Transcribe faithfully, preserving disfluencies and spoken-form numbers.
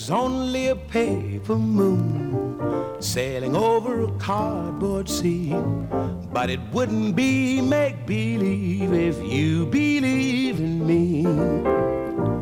was only a paper moon sailing over a cardboard sea. But it wouldn't be make-believe if you believe